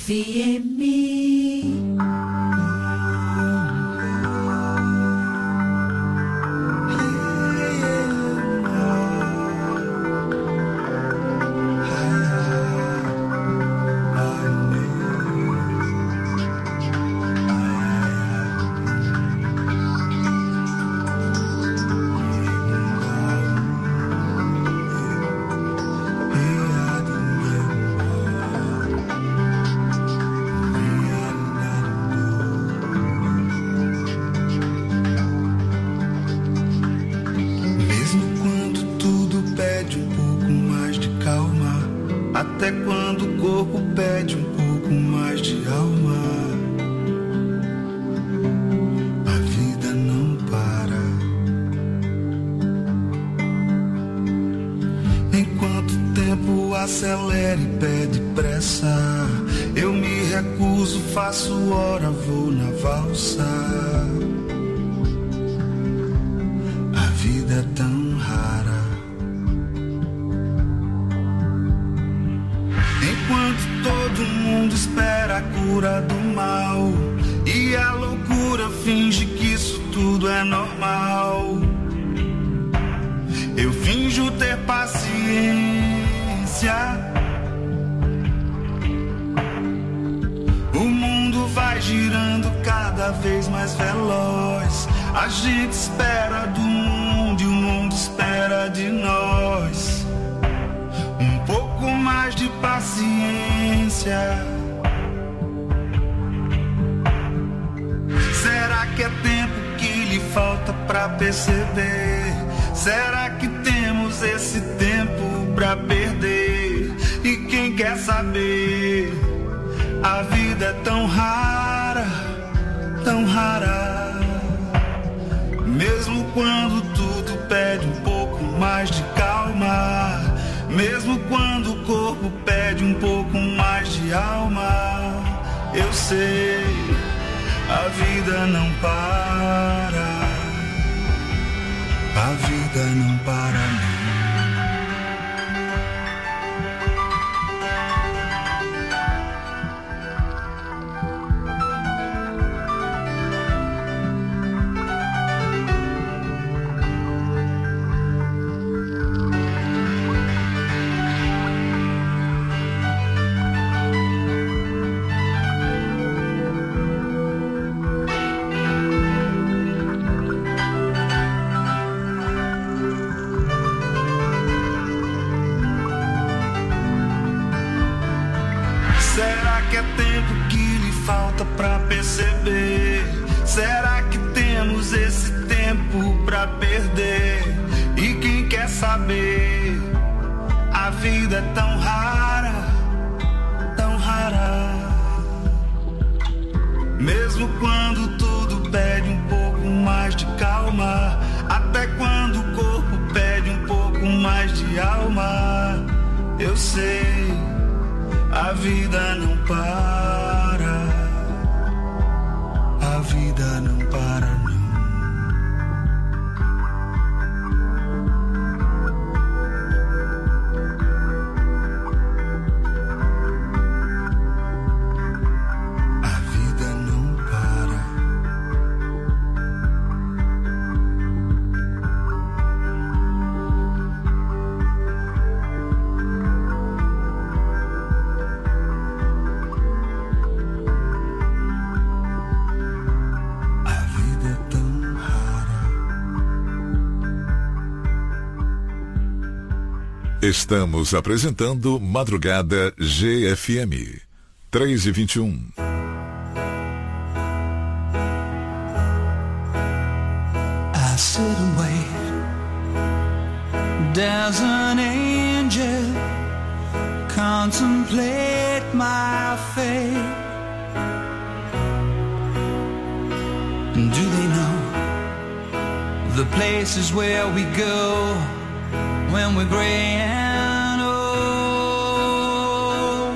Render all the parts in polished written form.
Confia em mim. Até quando o corpo pede um pouco mais de alma, a vida não para. Enquanto o tempo acelera e pede pressa, eu me recuso, faço hora, vou na valsa. A vida é tão rara. Enquanto todo mundo espera a cura do mal e a loucura finge que isso tudo é normal, eu finjo ter paciência. O mundo vai girando cada vez mais veloz. A gente espera do mundo e o mundo espera de nós. Um pouco mais de paciência. Será que é tempo que lhe falta pra perceber? Será que temos esse tempo pra perder? E quem quer saber? A vida é tão rara, tão rara. Mesmo quando tudo pede um pouco mais de calma, mesmo quando o corpo pede um pouco mais de alma, eu sei, a vida não para. A vida não para não. Será que é tempo que lhe falta pra perceber? Será que temos esse tempo pra perder? E quem quer saber? A vida é tão rara, tão rara. Mesmo quando tudo pede um pouco mais de calma, até quando o corpo pede um pouco mais de alma, eu sei, a vida não para. A vida não para não. A vida não para. Estamos apresentando Madrugada GFM 3h21. I sit and wait. There's an angel. Contemplate my fate. Do they know the places where we go when we're gray and old?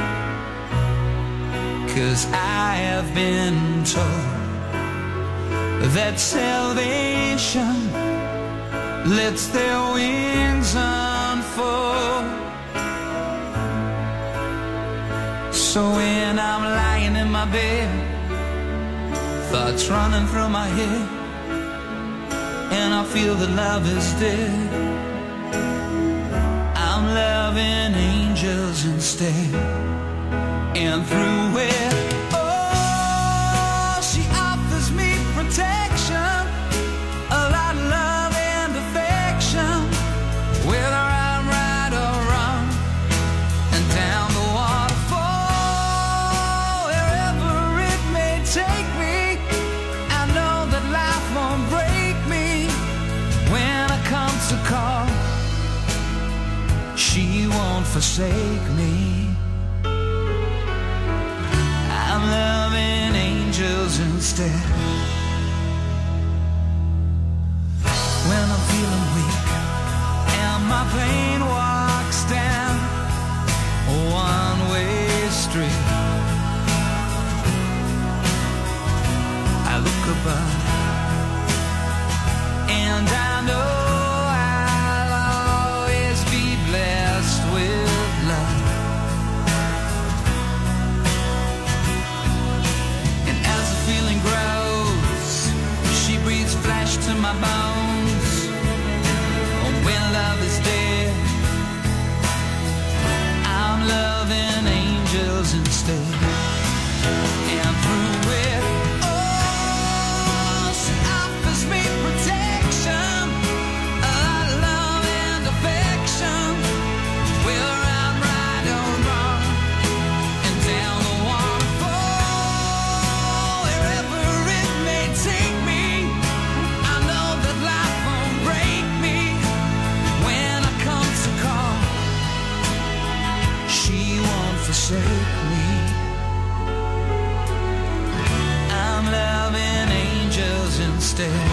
'Cause I have been told that salvation lets their wings unfold. So when I'm lying in my bed, thoughts running through my head, and I feel that love is dead, I'm loving angels instead. And through it, oh, she offers me protection, a lot of love and affection, whether I'm right or wrong, and down the waterfall, wherever it may take me, I know that life won't break me. When I come to call, she won't forsake me. I'm loving angels instead. When I'm feeling weak and my pain walks down a one-way street, I look above and I know I'll always be blessed with love. And as the feeling grows, she breathes flesh to my bones. Oh, when love is dead, I'm loving angels instead. And through it, oh, she offers me protection, a lot of love and affection, whether I'm right or wrong, and down the waterfall, wherever it may take me, I know that life won't break me. When I come to call, she won't forsake me. I'm loving angels instead.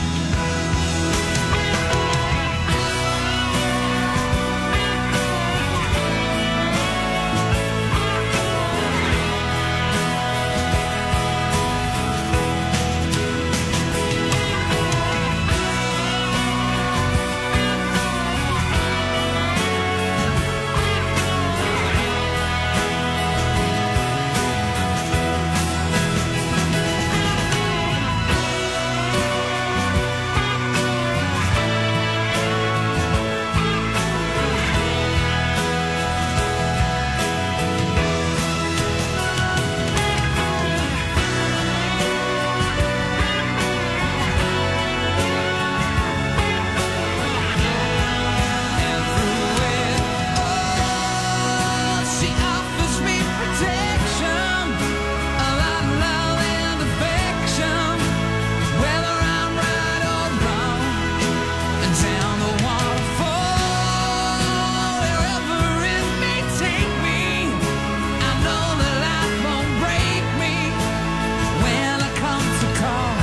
And through it, oh, she offers me protection, a lot of love and affection, whether I'm right or wrong, and down the waterfall, wherever it may take me, I know that life won't break me. When I come to call,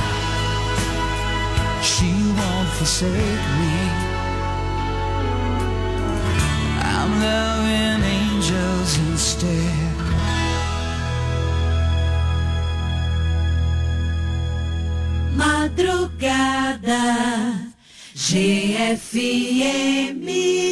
she won't forsake me. I'm loving angels instead. Madrugada GFM.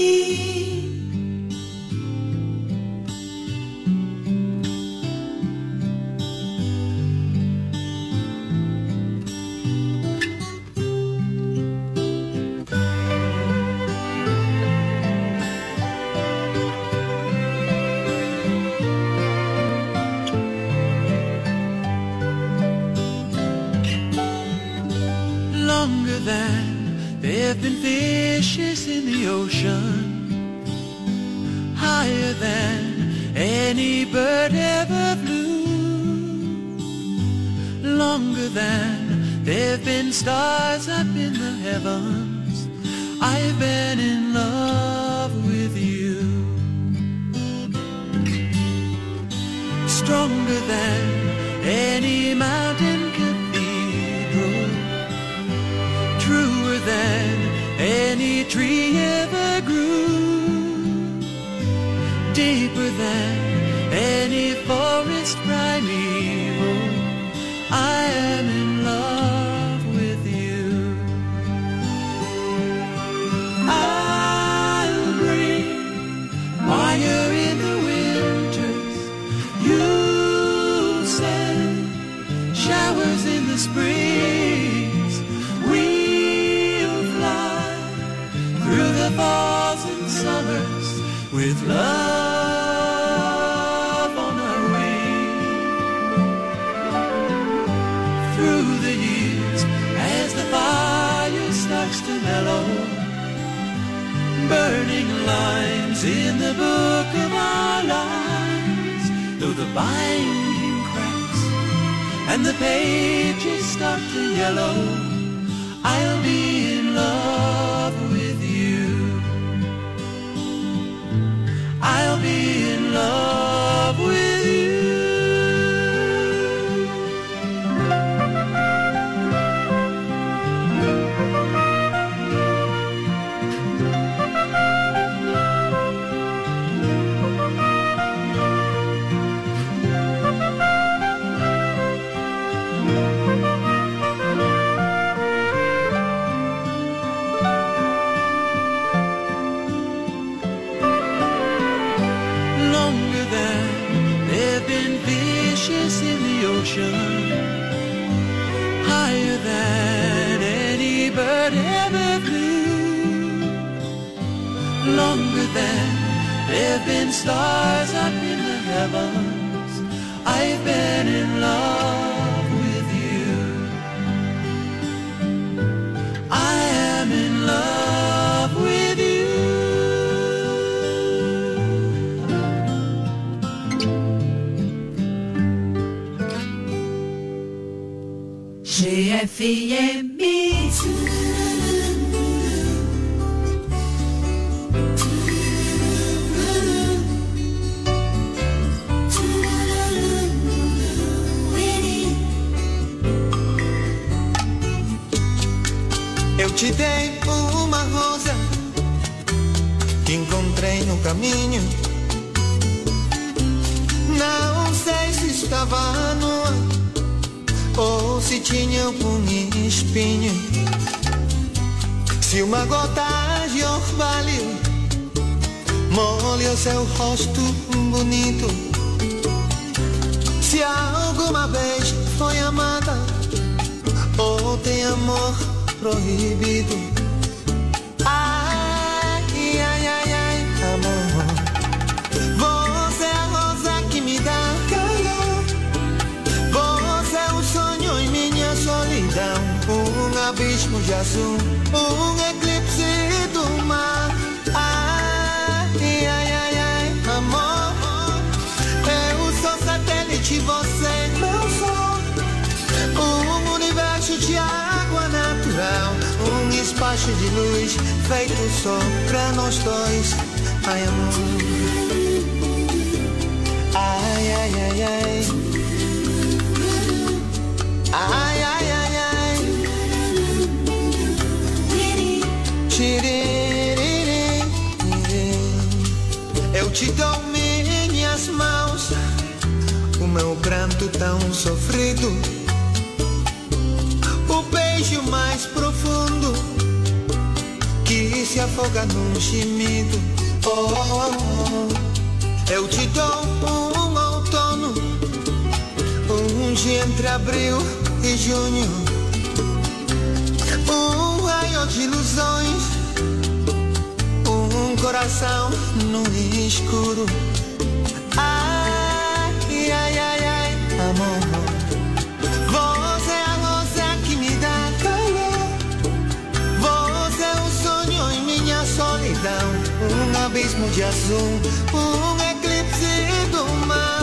Longer than there've been fishes in the ocean, higher than any bird ever flew, longer than there've been stars up in the heavens, I've been in love with you. Stronger than any mountain cathedral, truer than any tree ever grew, deeper than any forest primeval, I am in love with you. I'll bring fire in the winters, you endless breeze. We'll fly through the falls and summers with love on our wings. Through the years, as the fire starts to mellow, burning lines in the book of our lives, though the binding cracks and the pages start to yellow, I'll be in love with you. I'll be in love with you. Higher than any bird ever flew, longer than there've been stars up in the heavens. I've been in love with you. I am in love with you. GFM. Eu te dei uma rosa que encontrei no caminho. Não sei se estava nua ou se tinha um espinho. Se uma gota de orvalho molha o seu rosto bonito, se alguma vez foi amada ou tem amor proibido. Ai, ai, ai, ai, amor, você é a rosa que me dá calor. Você é o sonho em minha solidão, um abismo de azul, um eclipse do mar. Ai, ai, ai, ai, amor, eu sou satélite, você meu sol, um universo de água natural, um espaço de luz feito só pra nós dois. Ai, amor, ai, ai, ai, ai, ai, ai, ai, ai, tiririri. Eu te dou minhas mãos, o meu pranto tão sofrido, o beijo mais profundo que se afoga num gemido. Oh, oh, oh. Eu te dou um outono, um dia entre abril e junho, um raio de ilusões, um coração no escuro. Ai, ai, ai, ai, amor, você é a rosa que me dá calor. Você é o sonho em minha solidão, um abismo de azul, um eclipse do mar.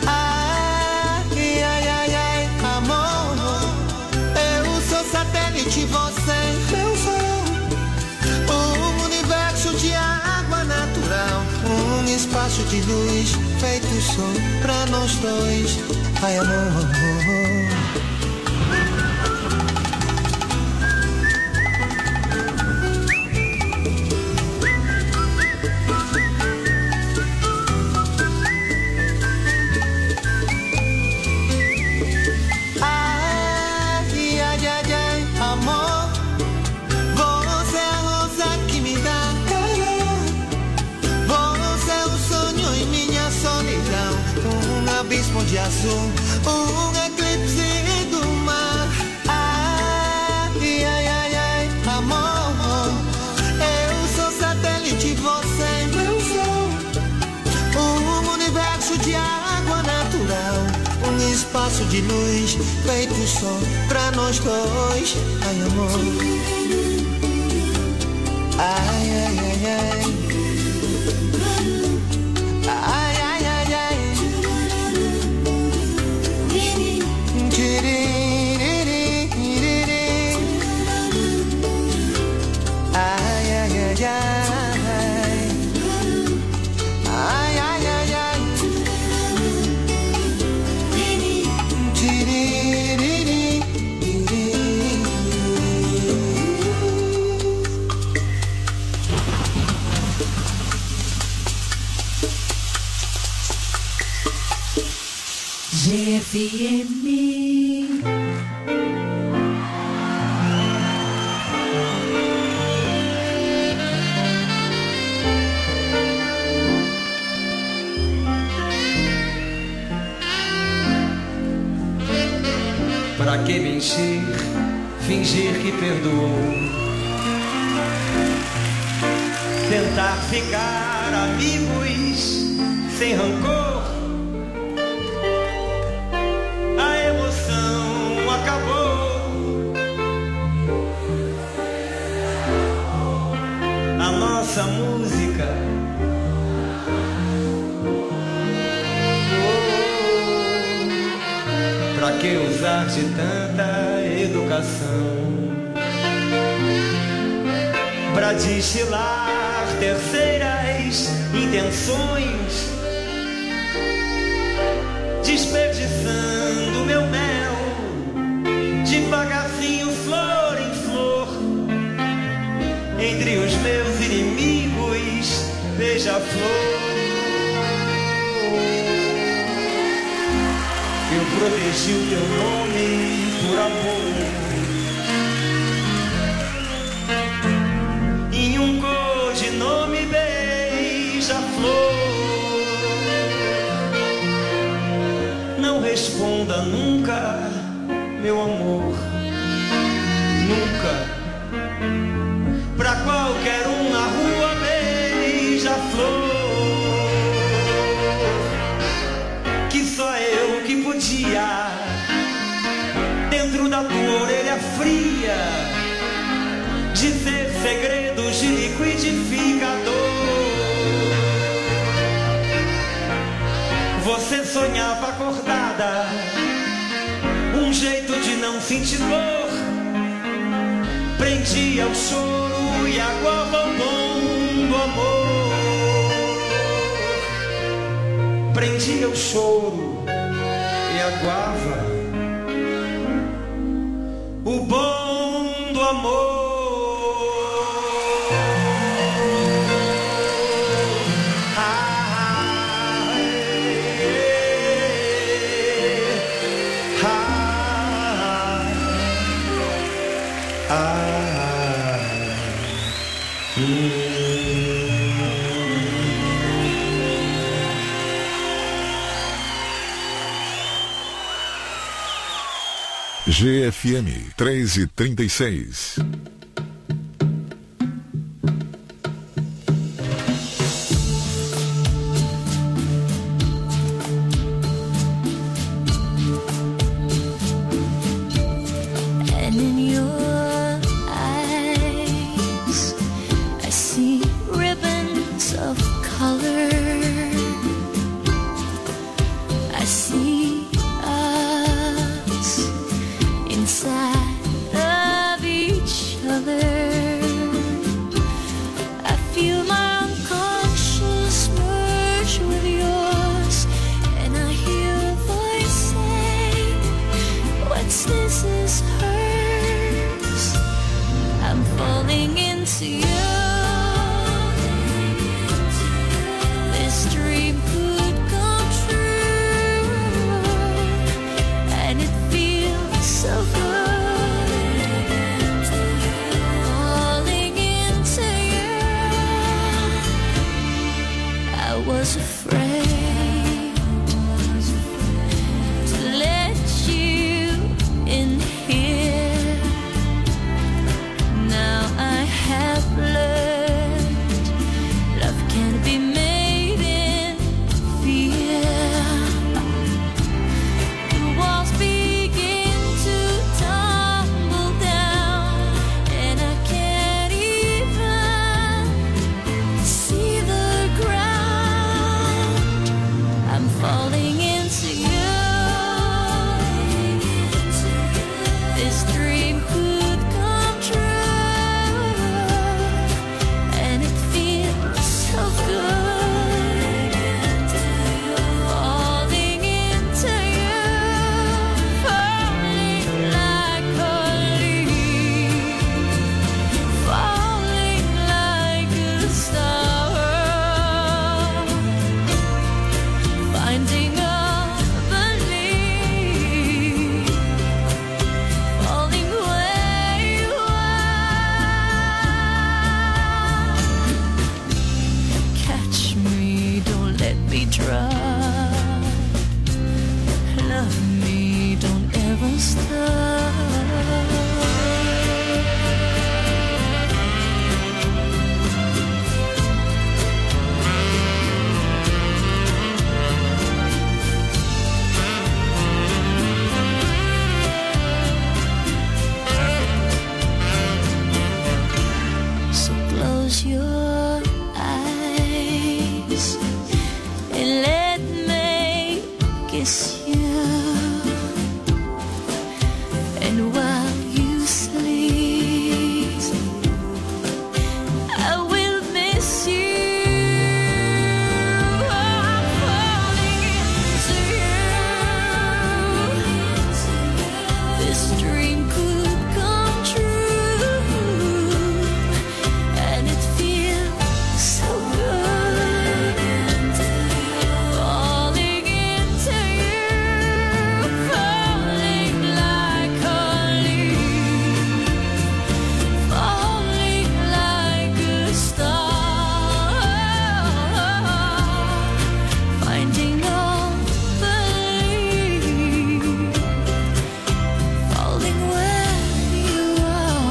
Ai, ai, ai, ai, amor, eu sou satélite, você meu sol, um universo de água natural, um espaço de luz feito só pra nós dois. Ai, amor, abismo de azul, um eclipse do mar. laço de luz feito só pra nós dois. Ai, amor. Ai, ai, ai, ai. Ai, ai, ai, ai. Ai, ai, ai, ai. Ai, ai, ai, ai. GFM. Pra que mentir, fingir que perdoou, tentar ficar amigos sem rancor. A emoção acabou, a nossa música pra que usar de tanta educação? Pra destilar terceiras intenções, desperdiçando meu mel, devagarzinho, flor em flor, entre os meus inimigos, beija-flor. Eu protegi o teu nome por amor, em um codinome beija-flor. Não responda nunca, meu amor, nunca. Pra qualquer um na rua beija-flor, que só eu que podia, dentro da tua orelha fria, dizer segredos de liquidificador. Você sonhava acordada, um jeito de não sentir dor, prendia o choro e aguava o bom do amor. Prendia o choro e aguava o bom do amor. GFM 3h36. Here this dream could come true, and it feels so good. Falling into you, falling like a leaf, falling like a star, finding a belief, falling where you are. Catch me, don't let me drop. Love me, don't ever stop. So close your eyes and let me kiss you. And while you sleep, I will miss you. I'm falling into you. This dream could come true, and it feels so good. Falling into you, falling like a leaf, falling like a star, finding all belief, falling where you are,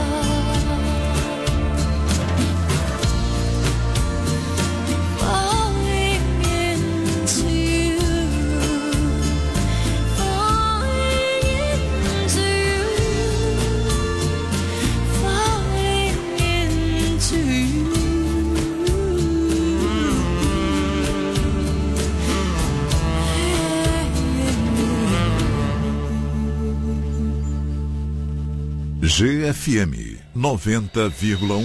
falling into you, falling into you, falling into GFM 90,1.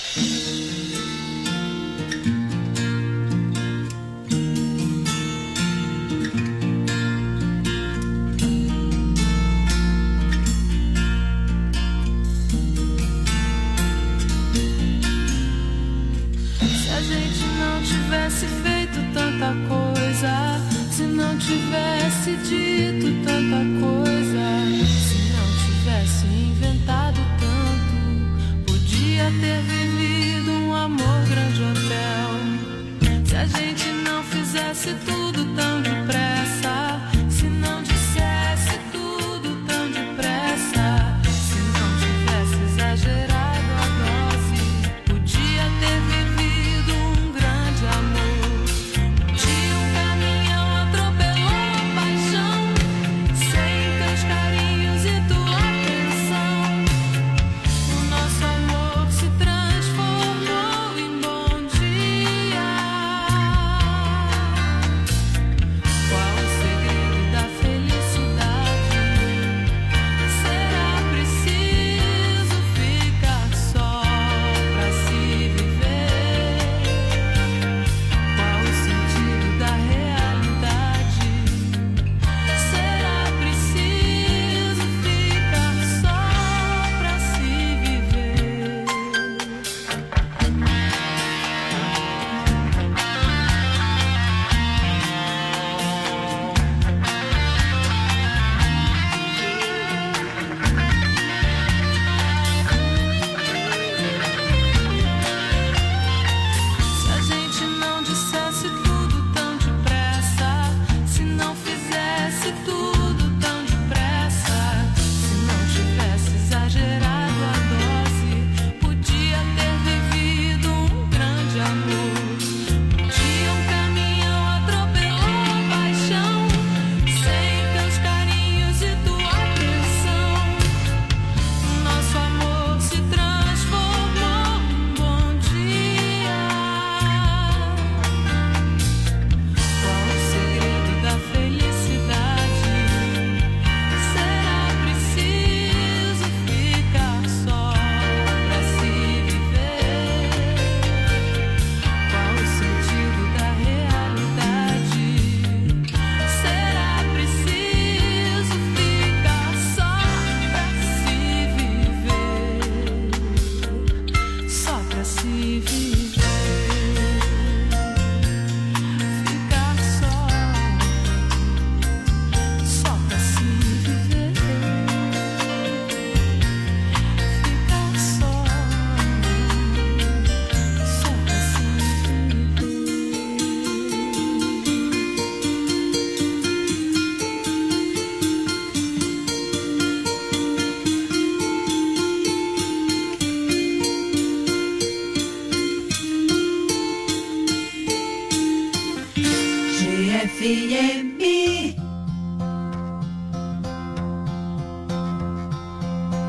Se a gente não tivesse feito tanta coisa, se não tivesse dito tanta coisa, se não tivesse inventado tanto, podia ter vivido um amor grande hotel. Se a gente não fizesse tudo tão depressa, se não dissesse tudo tão depressa, se não tivesse exagerado a dose, podia ter vivido um grande amor. Um dia um caminhão atropelou a paixão, sem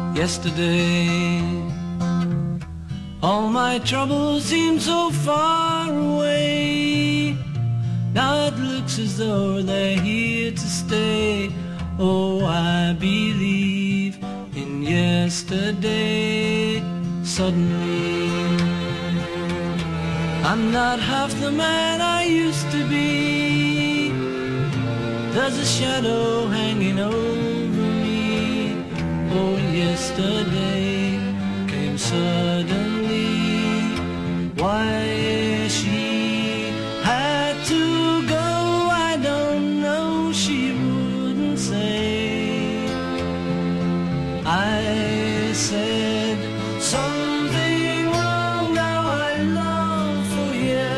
yesterday. All my troubles seem so far away. Now it looks as though they're here to stay. Oh, I believe in yesterday. Suddenly, I'm not half the man I used to be. There's a shadow hanging over me. Oh, yesterday came suddenly. Why she had to go, I don't know, she wouldn't say. I said something wrong, now I long for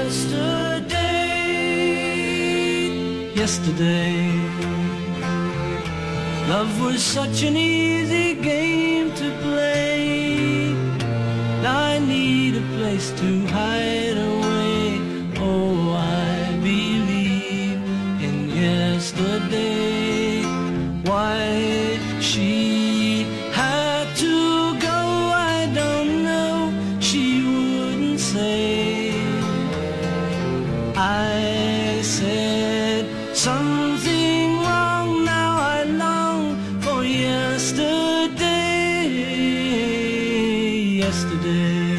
yesterday. Yesterday, love was such an easy game to play. Now I need a place to hide away. Oh, I believe in yesterday. Why she had to go, I don't know, she wouldn't say. I said something wrong, now I long for yesterday. Yesterday,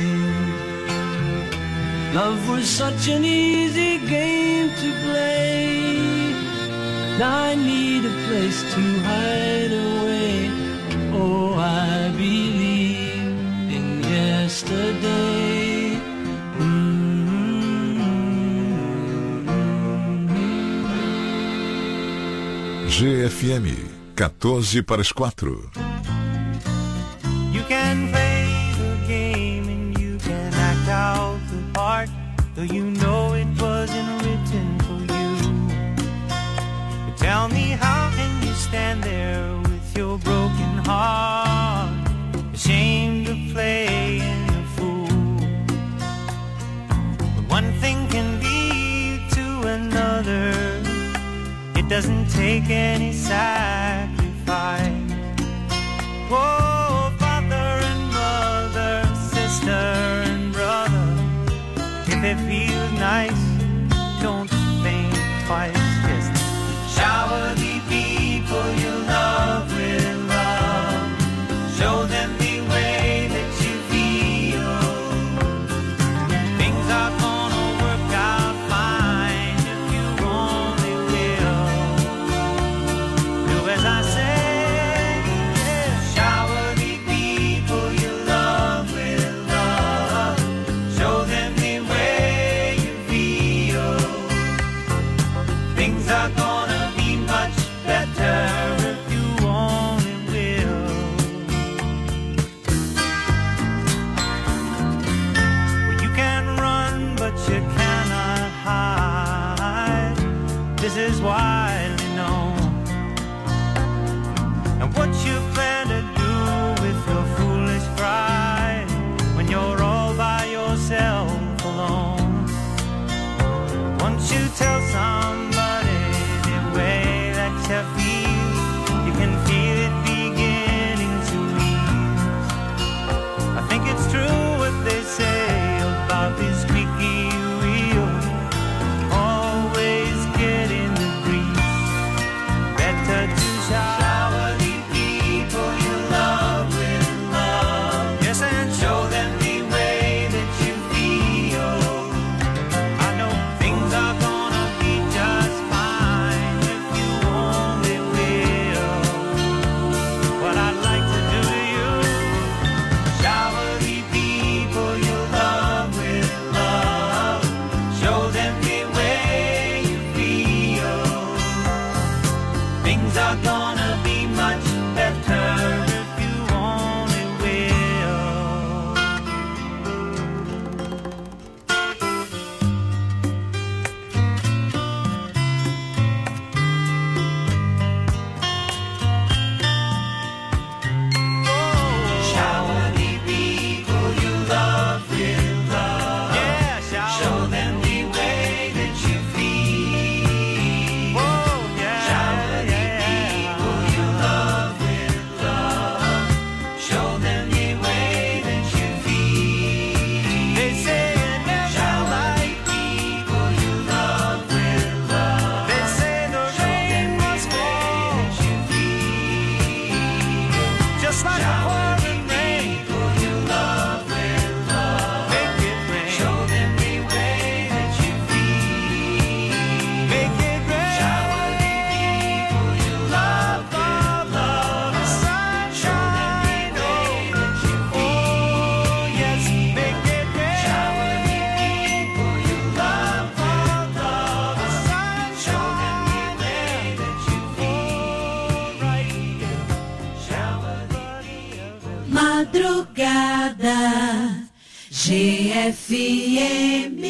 love was such an easy game to play. Now I need a place to hide away. Oh, I believe in yesterday. GFM 14:04. You can play the game and you can act out the part, though you know it wasn't written for you. But tell me, how can you stand there with your broken heart, ashamed of playing the fool? But one thing can lead to another. It doesn't take any sacrifice. Whoa, father and mother, sister and brother, if it feels nice, don't think twice. Just shower the people you love with love. Show them the way that you feel. Things are gonna work out fine if you only will. Do as I say. Shower the people you love with love. Show them the way you feel. just like a pouring rain. Make it rain. Show them the way that you feel. Make it rain. Shower the people you love, love, the sunshine. Oh, yes, make it rain. Shower the people you love, love, the sunshine. Show them the way that you feel. Right, shower the Madrugada GFM.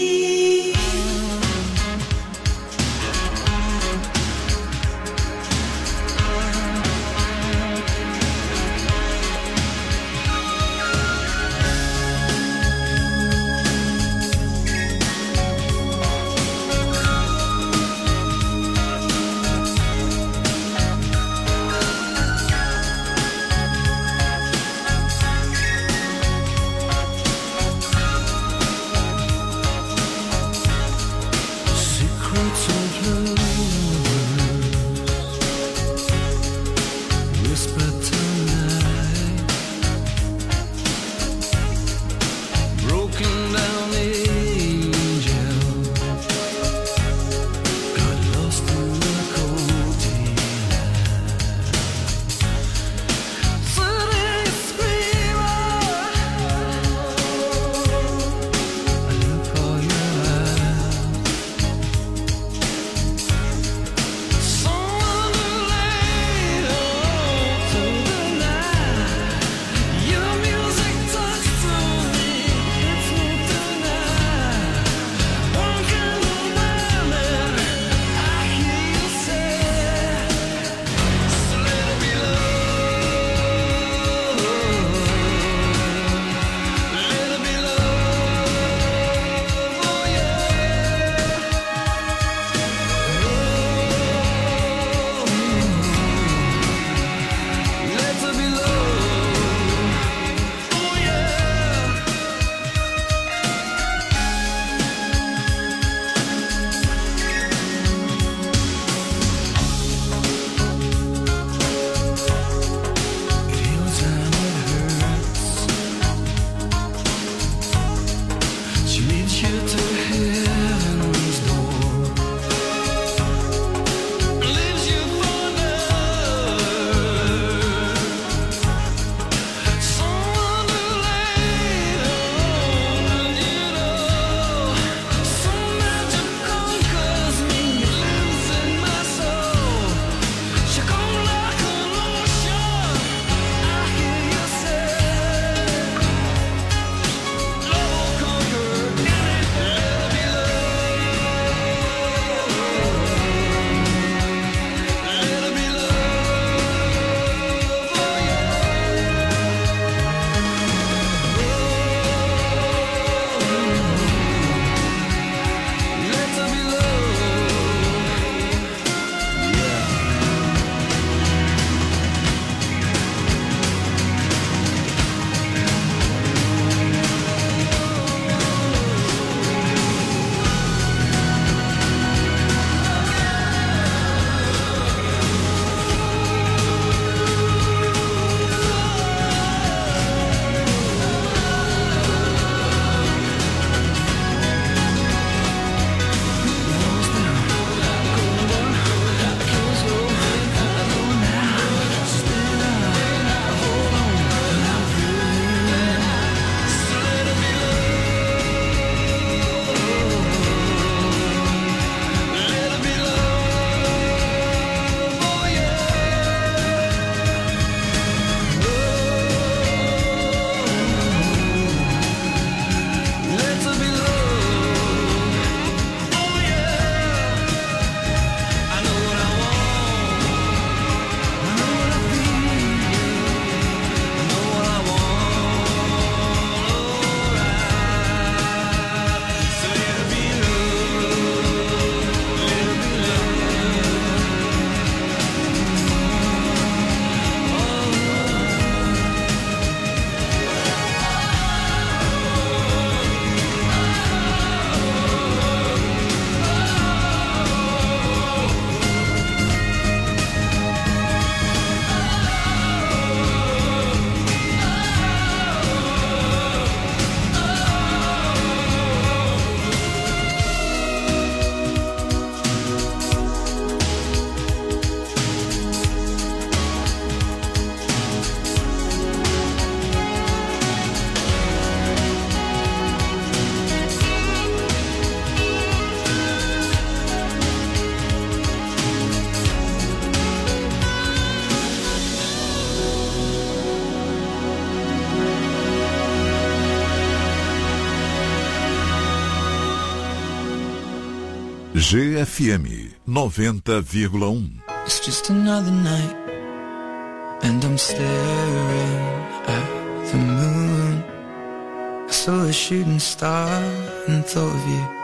GFM 90,1. It's just another night, and I'm staring at the moon. I saw a shooting star and thought of you.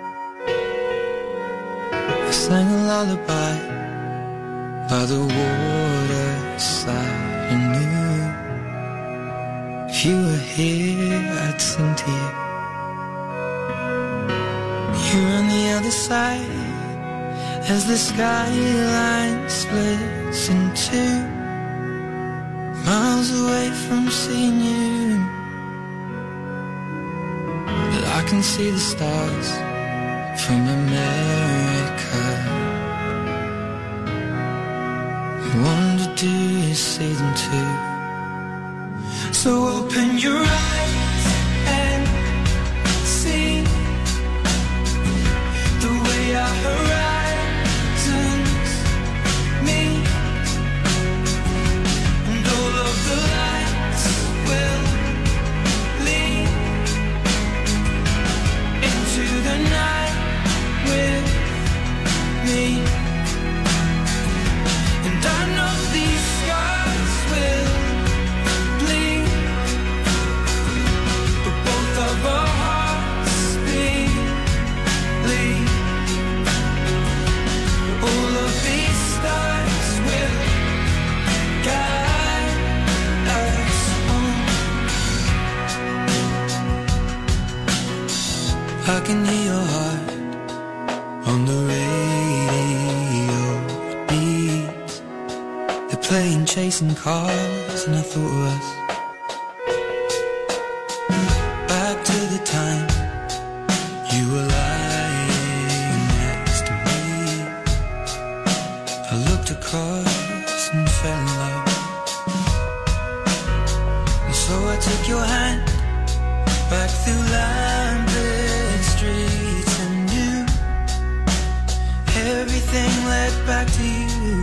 I sang a lullaby by the waterside and knew if you were here, I'd sing to you. You're on the other side as the skyline splits in two, miles away from seeing you. But I can see the stars from America. I wonder, do you see them too? So open your eyes and see the way our horizons meet, and all of the lights will lead into the night with me. And I know these scars will bleed, but both of our hearts bleed. All of these stars will guide us home. I can hear your heart on the radio beat. They're playing Chasing Cars, and I thought of us. Back to the time you were lying next to me. I looked across and fell in love. And so I took your hand back through Lambeth streets and knew everything led back to you.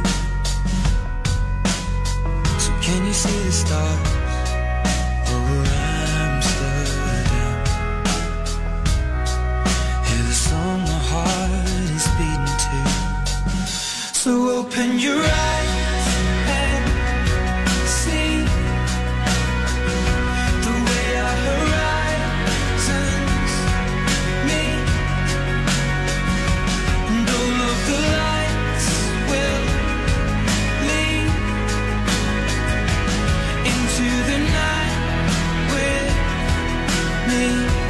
So can you see the stars over Amsterdam? Hear the song my heart is beating to. So open your eyes and see the way our horizons meet, and all of the lights will lead into the night with me.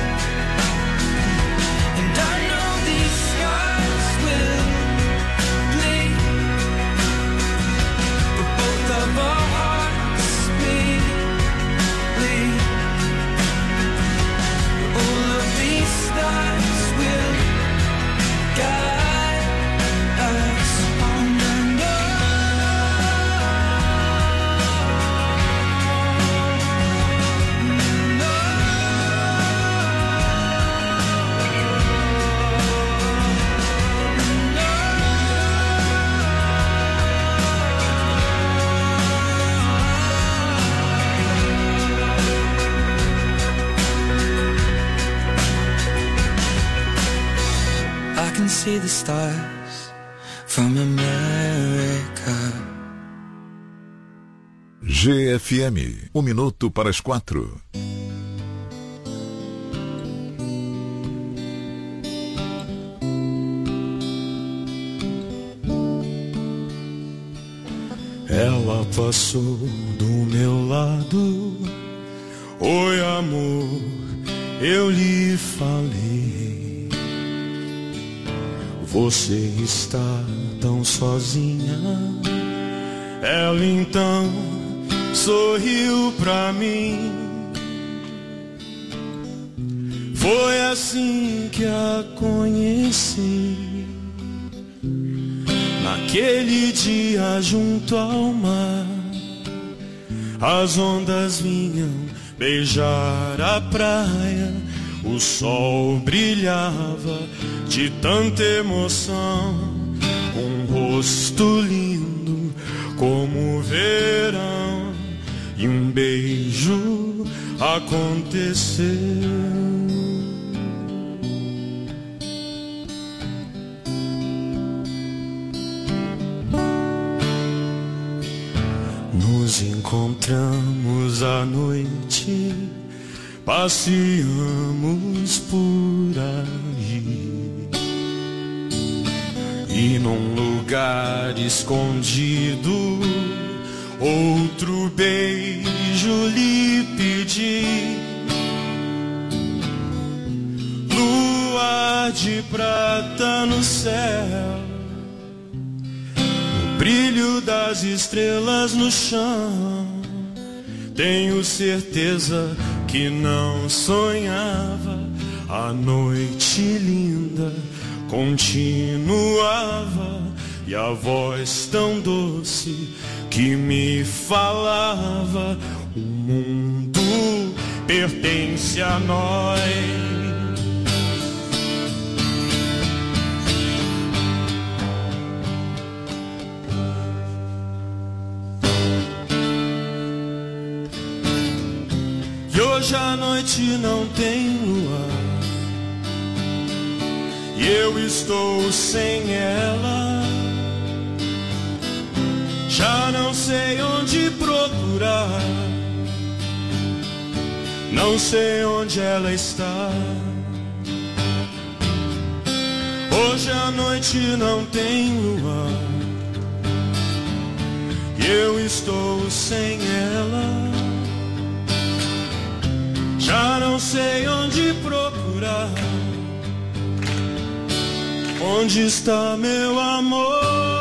And I know these scars will bleed, but both of our hearts bleed. All of these stars will guide us on and I can see the stars from America. GFM, 1 minuto para as 4. Ela passou do meu lado. Oi, amor, eu lhe falei. Você está tão sozinha. Ela então sorriu pra mim. Foi assim que a conheci. Naquele dia junto ao mar, as ondas vinham beijar a praia. O sol brilhava de tanta emoção. Um rosto lindo como o verão. E um beijo aconteceu. encontramos à noite, passeamos por aí, e num lugar escondido outro beijo lhe pedi. Lua de prata no céu, o brilho das estrelas no chão. Tenho certeza que não sonhava. A noite linda continuava, e a voz tão doce que me falava: o mundo pertence a nós. E hoje a noite não tem lua, e eu estou sem ela. Já não sei onde procurar, não sei onde ela está. Hoje a noite não tem lua, e eu estou sem ela. Já não sei onde procurar, onde está meu amor?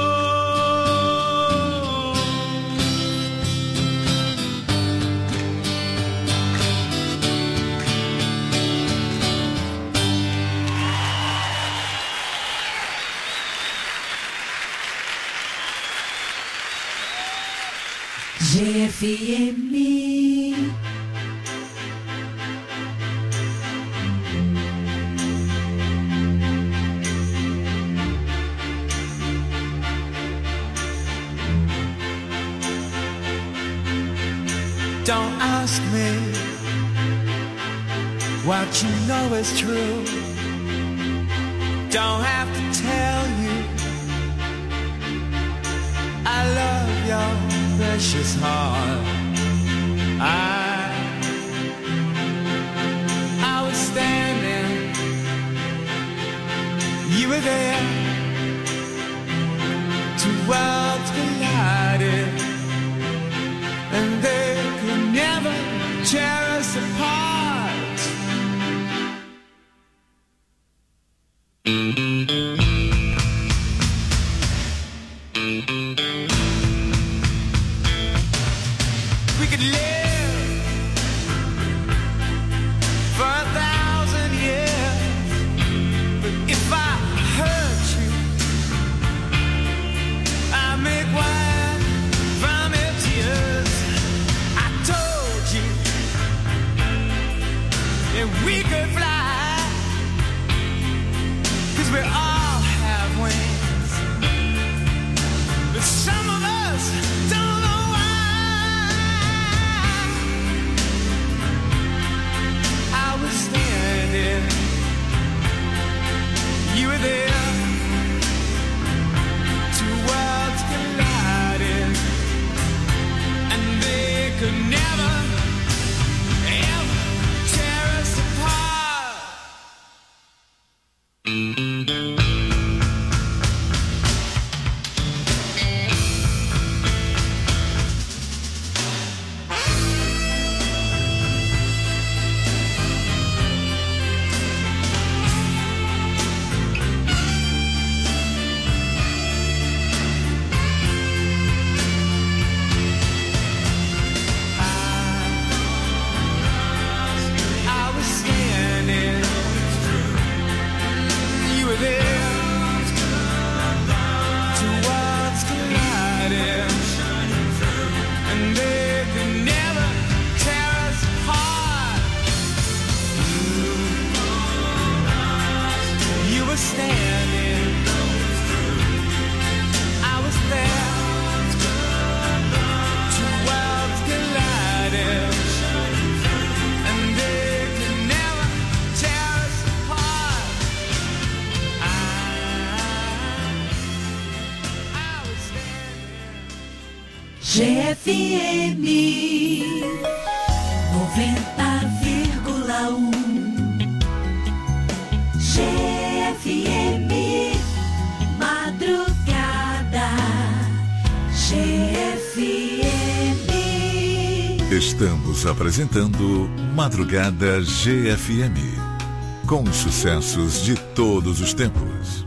GFM. Don't ask me what you know is true. Don't have to tell you I love your precious heart. I was standing, you were there. Two worlds collided, and they could never tear us apart. We could live for 1,000 years, but if I hurt you, I make wine from your tears. I told you GFM 90,1 GFM Madrugada GFM. Estamos apresentando Madrugada GFM, com os sucessos de todos os tempos.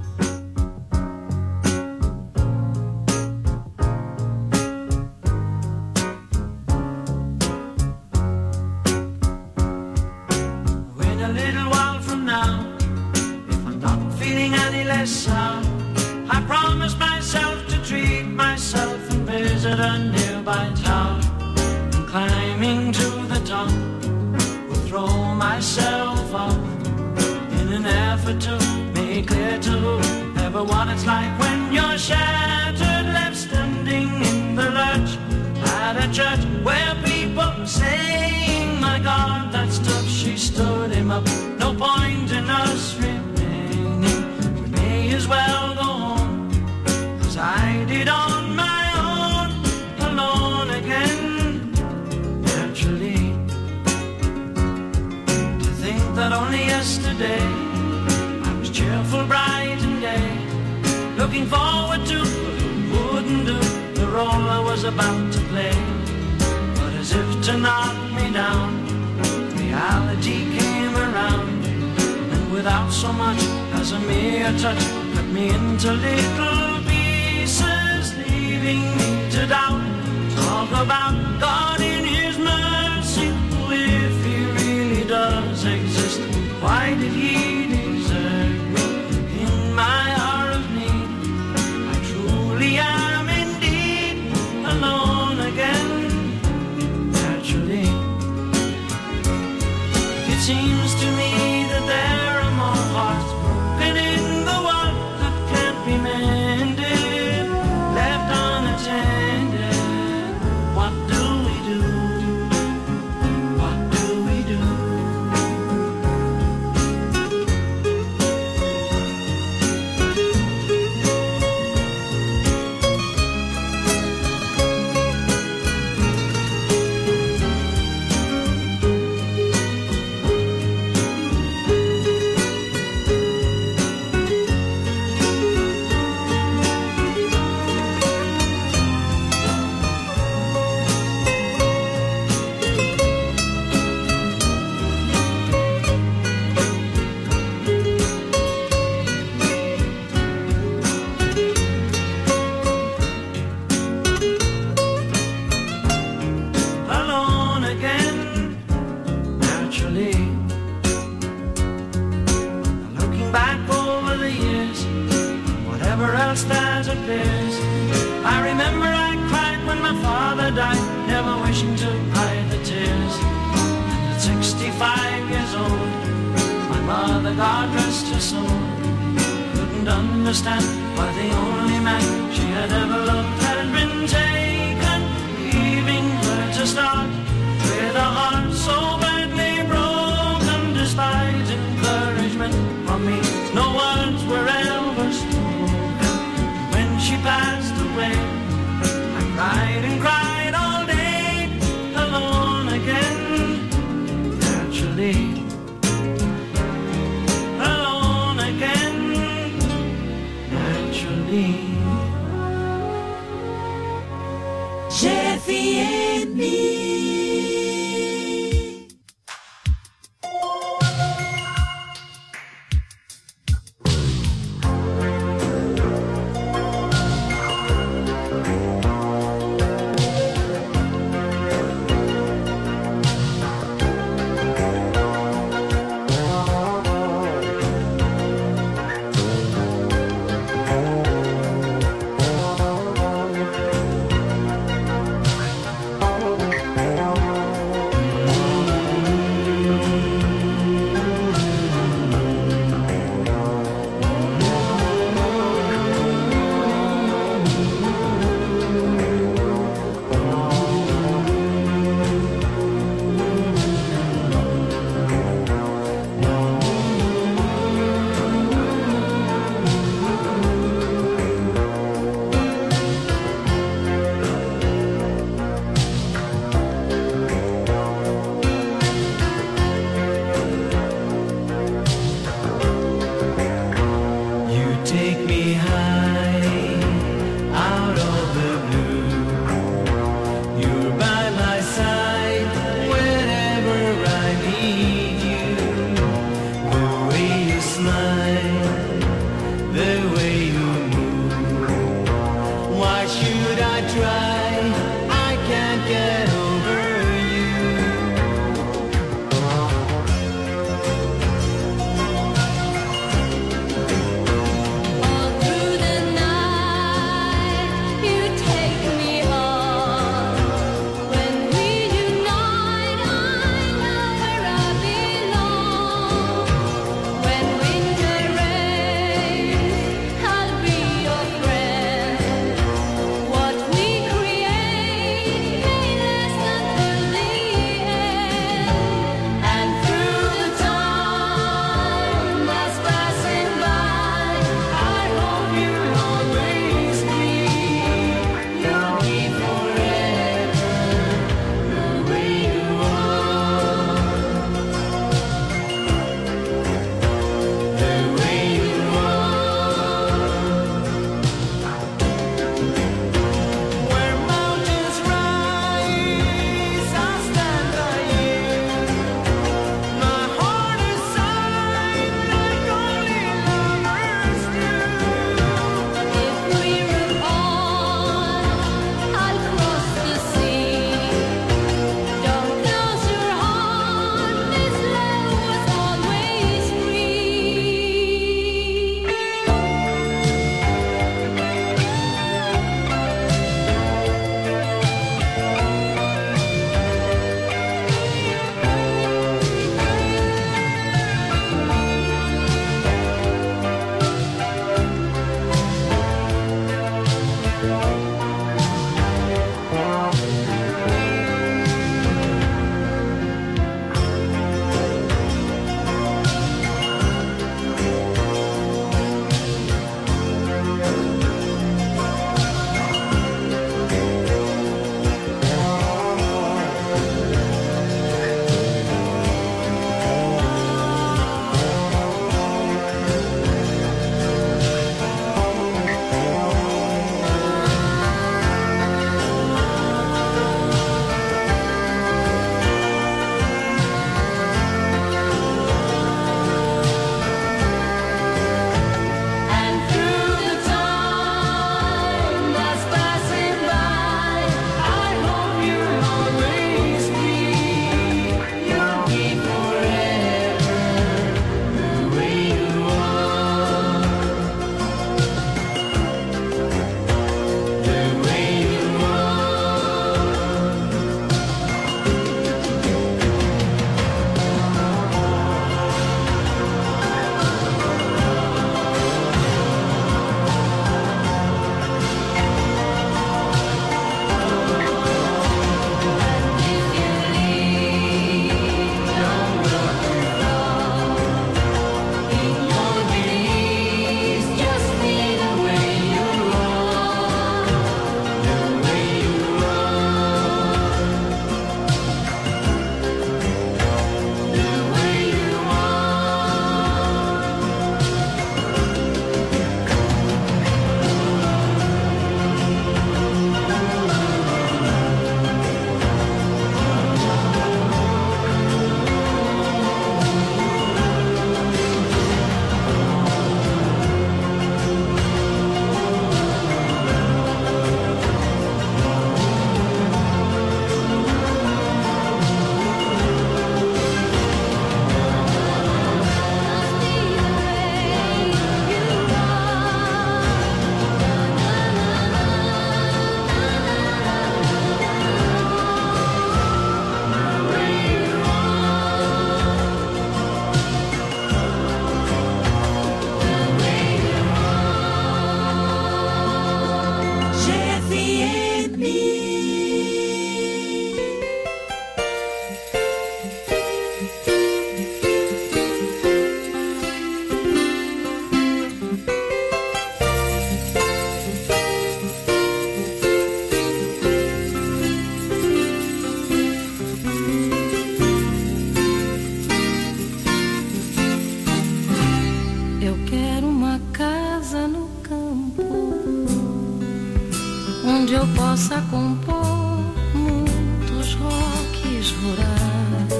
possa compor muitos rocks rurais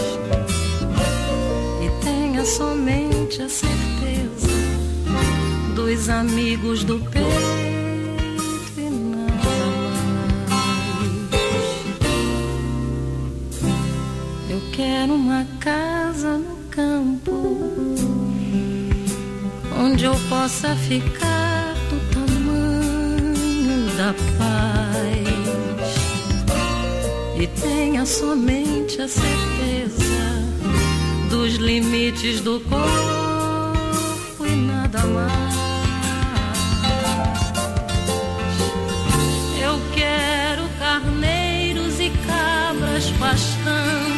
e tenha somente a certeza dos amigos do peito e nada mais. Eu quero uma casa no campo onde eu possa ficar do tamanho da paz e tenha somente a certeza dos limites do corpo e nada mais.